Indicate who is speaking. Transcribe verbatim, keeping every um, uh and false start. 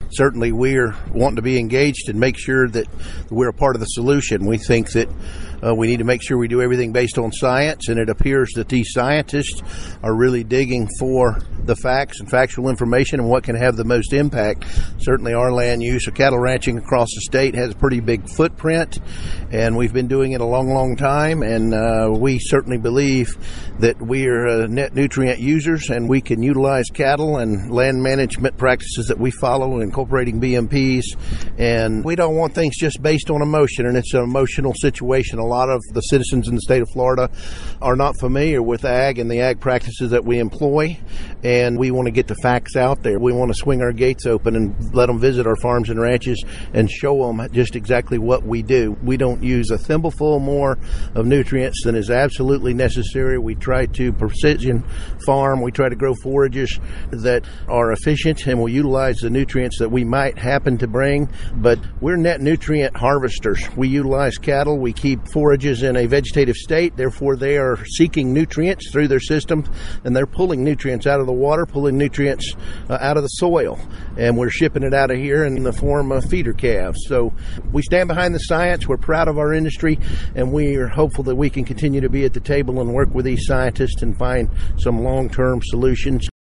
Speaker 1: certainly we're wanting to be engaged and make sure that we're a part of the solution. We think that uh, we need to make sure we do everything based on science, and it appears that these scientists are really digging for the facts and factual information and what can have the most impact. Certainly our land use of cattle ranching across the state has a pretty big footprint, and we've been doing it a long, long time, and uh, we certainly believe that we are uh, net nutrient users, and we can utilize cattle and land management practices that we follow, incorporating B M Ps, and we don't want things just based on emotion, and it's an emotional situation. A lot of the citizens in the state of Florida are not familiar with ag and the ag practices that we employ, and we want to get the facts out there. We want to swing our gates open and let them visit our farms and ranches and show them just exactly what we do. We don't use a thimbleful more of nutrients than is absolutely necessary. We try to precision farm. We try to grow forages that are efficient and will utilize the nutrients that we might happen to bring, but we're net nutrient harvesters. We utilize cattle. We keep forages in a vegetative state. Therefore, they are seeking nutrients through their system, and they're pulling nutrients out of the water, pulling nutrients uh, out of the soil, and we're shipping it out of here in the form of feeder calves. So we stand behind the science. We're proud of our industry, and we are hopeful that we can continue to be at the table and work with these scientists and find some long-term solutions.